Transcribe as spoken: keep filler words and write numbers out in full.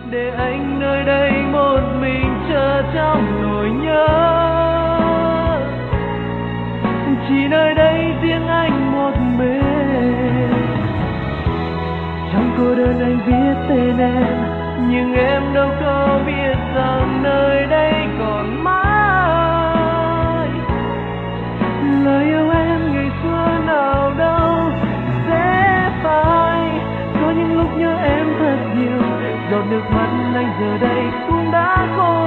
để anh nơi đây một mình chờ trong nỗi nhớ. Chỉ nơi đây riêng anh một mình, trong cô đơn anh viết tên em, nhưng em đâu có biết rằng nơi đây còn mãi. Lời yêu em ngày xưa nào đâu sẽ phai, có những lúc nhớ em thật nhiều, giọt nước mắt anh giờ đây cũng đã khô.